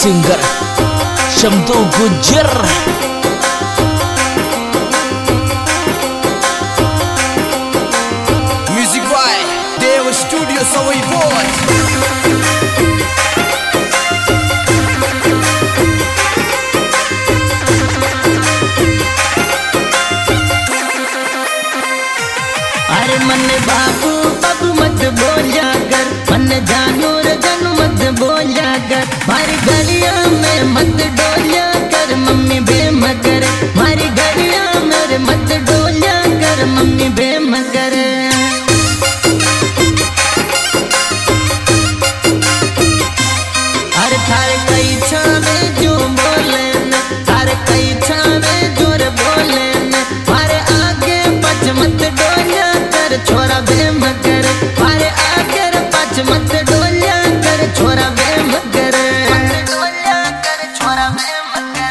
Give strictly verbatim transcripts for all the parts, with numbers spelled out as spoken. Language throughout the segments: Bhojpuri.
Singer Shamdu Gujjar. Music by Deva Studio Sawai Boys। अरे मन बाबू बाबू मत बोलिया कर, मन जानू रे जानू मत बोलिया कर, मारी गलिया में मत डोलिया कर मम्मी बेमगर, मारी गलिया में मत डोलिया कर मम्मी बेमगर। अरे थारे कई छावे जो बोले न, थारे कई छावे जोर बोले न, मारे आगे पछ मत डोलिया कर छोरा बेमगर, मारे आगे पछ मत डोलिया कर छोरा बेमगर, मत डोलिया कर छोरा बेमगर।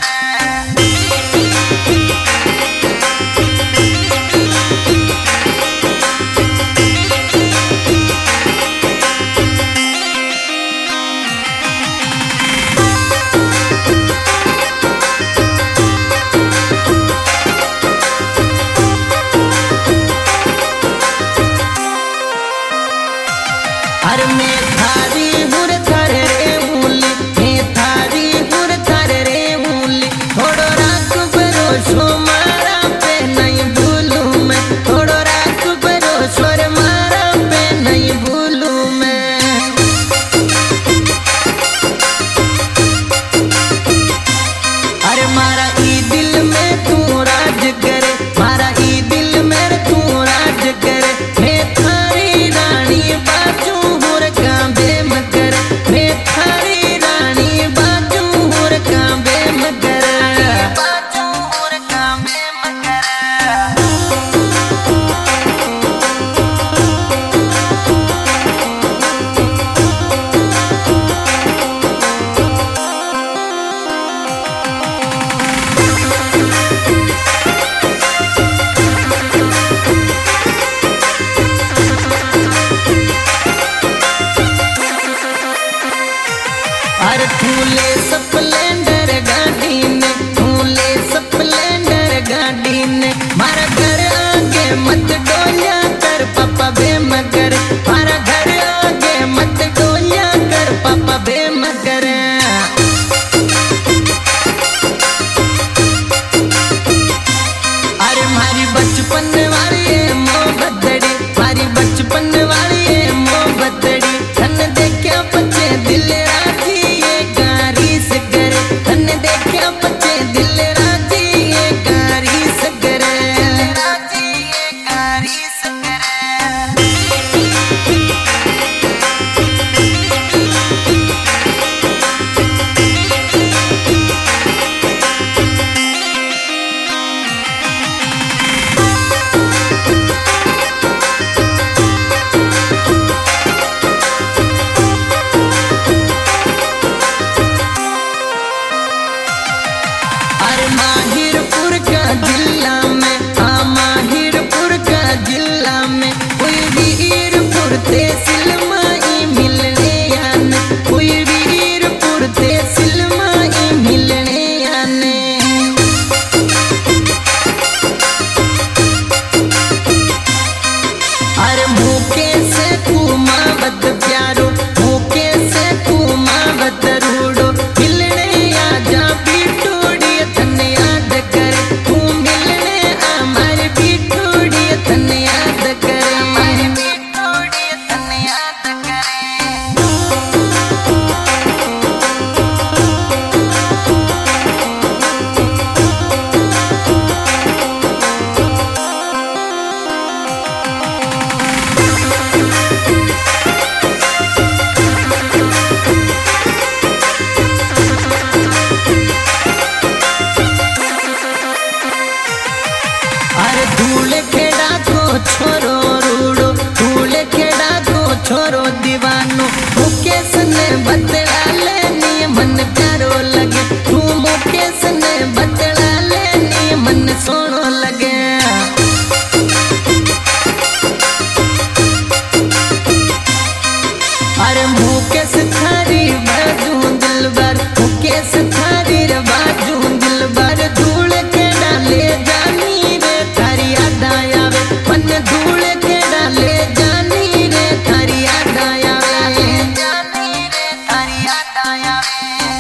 धूल के डाले जानी रे थारी याद आवे जानी रे थारी याद आवे।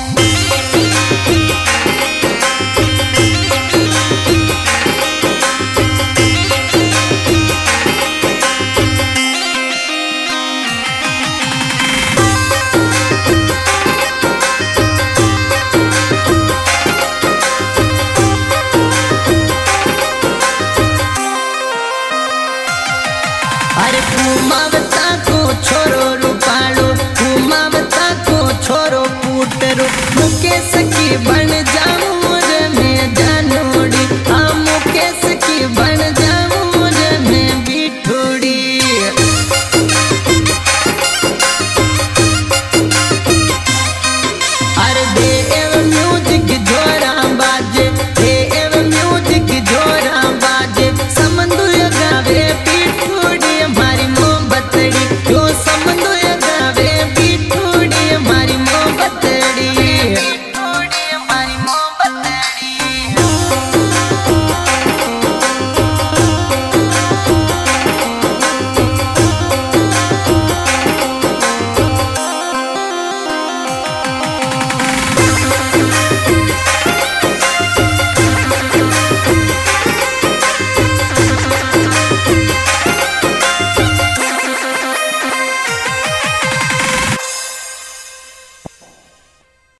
अरे कुमावता को छोरो रूपालो कुमावता को छोरो पुटरो मुकेश की बन जाऊं